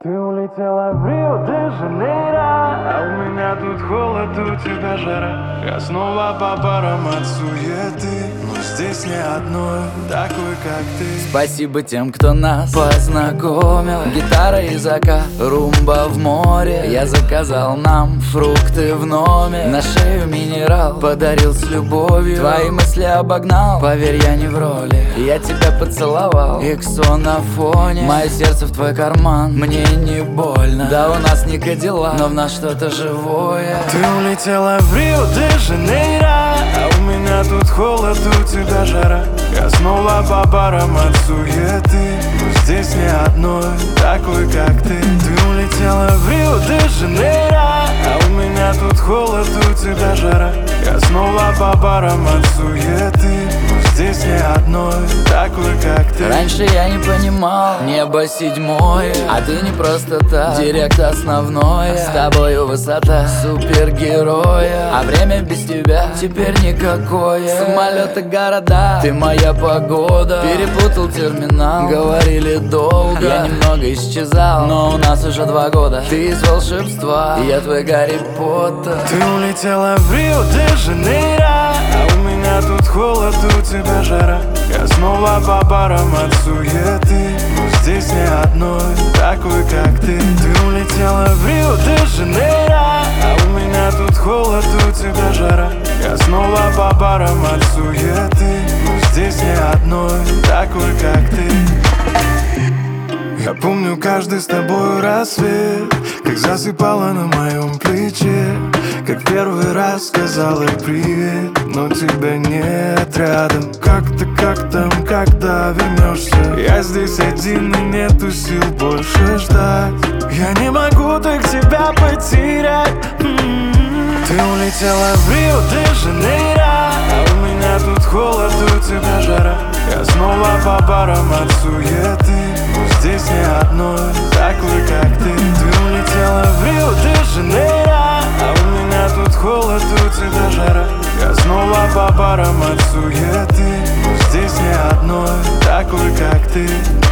Ты улетела в Рио-де-Жанейро, а у меня тут холод, у тебя жара. Я снова по парам от суеты, но здесь не одной такой, как ты. Спасибо тем, кто нас познакомил. Гитара и закат, румба в море. Я заказал нам фрукты в номер. На шею минерал подарил с любовью. Твои мысли обогнал, поверь, я не в роли. Я тебя поцеловал, иксо на фоне. Мое сердце в твой карман, мне не больно. Да, у нас не Кадиллак, но в нас что-то живое. Ты улетела в Рио-де-Жанейро, а у меня тут холод, у тебя жара. Я снова по барам от суеты, но здесь не одной такой, как ты. Ты улетела в Рио-де-Жанейро, а у меня тут холод, у тебя жара. Я снова по барам от суеты, но здесь не одной такой, как ты. Раньше я не понимал, небо седьмое, а ты не просто так, директ основное. С тобою высота супергероя, а время без тебя теперь никакое. Самолеты, города, ты моя погода. Перепутал терминал, говорили долго. Я немного исчезал, но у нас уже 2 года. Ты из волшебства, я твой Гарри Поттер. Ты улетела в Рио-де-Жанейро, а у меня тут холод, у тебя жара. Я снова по барам от суеты, но здесь не одной такой, как ты. Ты улетела в Рио-де-Жанейро, а у меня тут холод, у тебя жара. Я снова по барам от суеты, но здесь не одной такой, как ты. Я помню каждый с тобой рассвет, как засыпала на моем плече, как первый раз сказала привет, но тебя нет рядом. Как ты, как там, когда вернешься? Я здесь один и нету сил больше ждать. Я не могу так тебя потерять. Ты улетела в Рио-де-Жанейро, а у меня тут холод, у тебя жара. Я снова по барам от суеты, но здесь не одной такой, как ты. Ты улетела в Рио-де-Жанейро, а у меня тут холод, у тебя жара. Я снова по барам от суеты, но здесь не одной такой, как ты.